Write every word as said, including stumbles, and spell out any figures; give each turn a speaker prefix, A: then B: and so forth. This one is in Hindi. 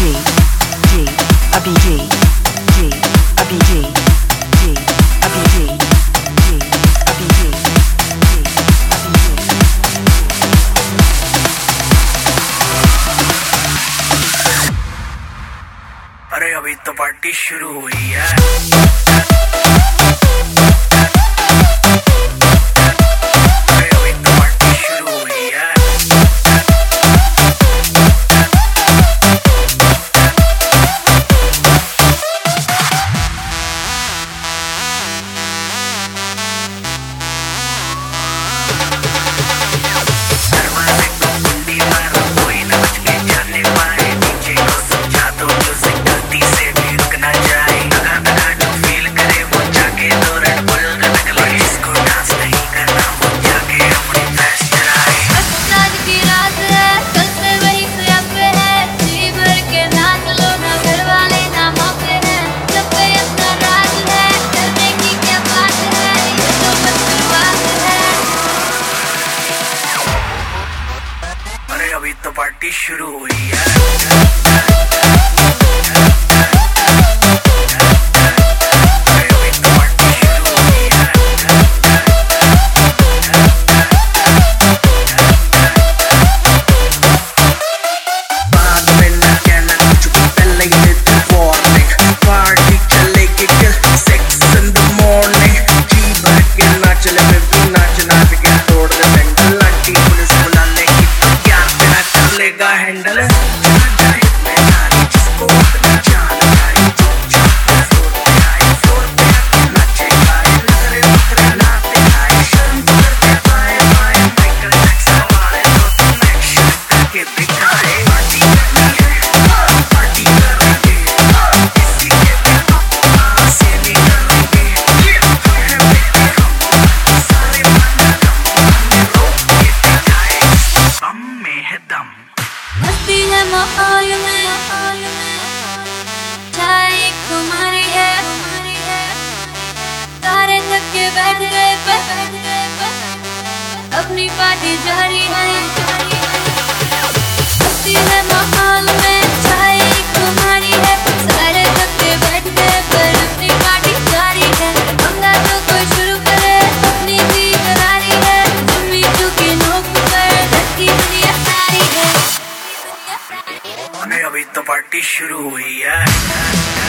A: G अभी G G अभी G G अभी G G अभी G G अभी G।
B: अरे अभी तो पार्टी शुरू हुई है। अभी तो पार्टी शुरू हुई है। हैंडल
C: मस्ती है माहौल में, चाय खुमारी है, सारे थक के बैठ गए अपनी पार्टी जारी है। मस्ती है माहौल में, चाय खुमारी है, सारे थक के बैठ गए पर अपनी पार्टी जारी है। पंगा तो कोई शुरू करे, अपनी भी करारी है, जुम्मी चुकी नोक पर धक्की दुनिया सारी है।
B: अभी तो पार्टी शुरू हुई है।